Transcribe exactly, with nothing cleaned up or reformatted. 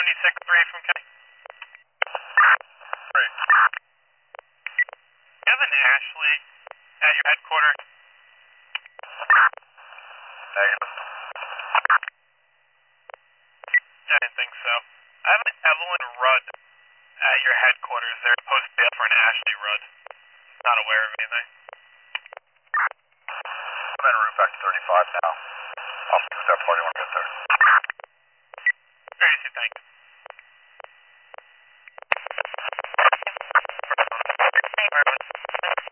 seventy-six three from Kenny. Three. Kevin Ashley at your headquarters. Negative. I didn't think so. I have an Evelyn Rudd at your headquarters. They're supposed to be up for an Ashley Rudd. Not aware of anything. I'm in route back to thirty-five now. I'll fix that party when I get there.